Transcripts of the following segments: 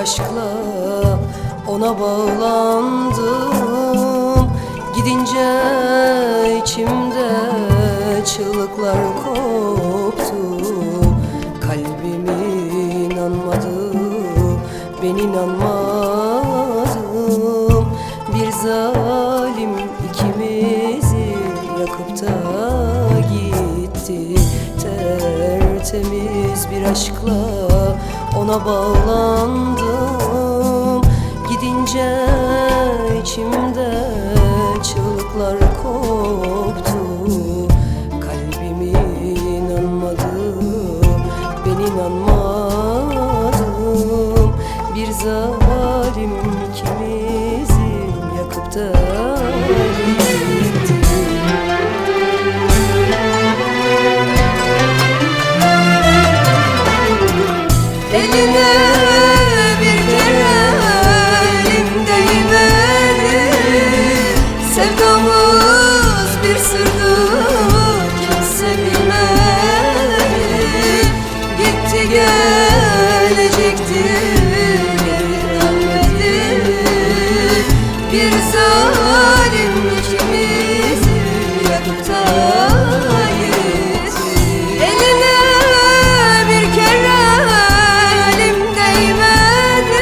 aşkla ona bağlandım. Gidince içimde çığlıklar koptu. Kalbim inanmadı, ben inanmadım. Bir zalim ikimizi yakıp da gitti. Tertemiz bir aşkla ona bağlandım. Gidince içimde çığlıklar koptu. Kalbim inanmadı, ben inanmadım. Bir zalim ikimizi yakıp da gitti. Eline bir kere elim değmedi. Sevdamız bir sırdı, kimse bilmedi. Gitti gelecekti, geri dönmedi. Bir zalim ikimizi yakıp da gitti. Eline bir kere elim değmedi.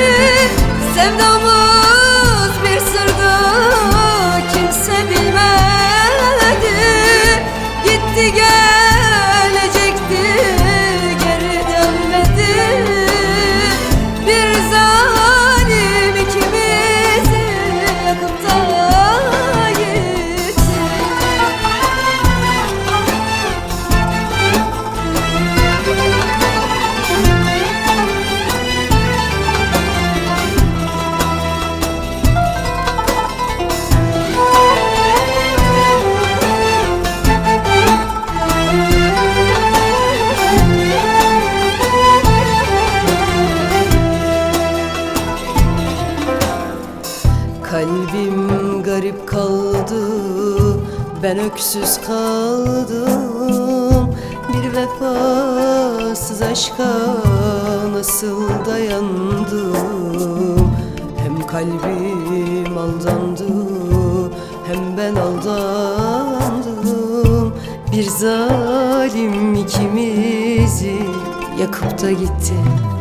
Sevdamız bir sırdı, kimse bilmedi. Gitti gelecekti, geri dönmedi. Bir zalim ikimizi yakıp da gitti. Kalbim garip kaldı, ben öksüz kaldım. Bir vefasız aşka nasıl dayandım? Hem kalbim aldandı, hem ben aldandım. Bir zalim ikimizi yakıp da gitti.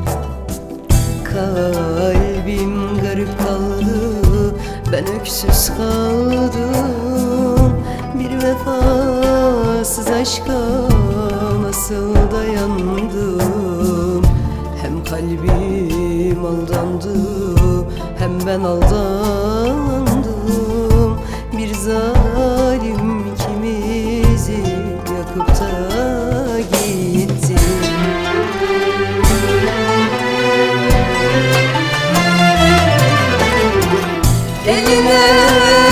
Kalbim garip kaldı, ben öksüz kaldım. Bir vefasız aşka nasıl dayandım? Hem kalbim aldandı, hem ben aldandım. Bir zalim ikimizi yakıp da gitti. Eline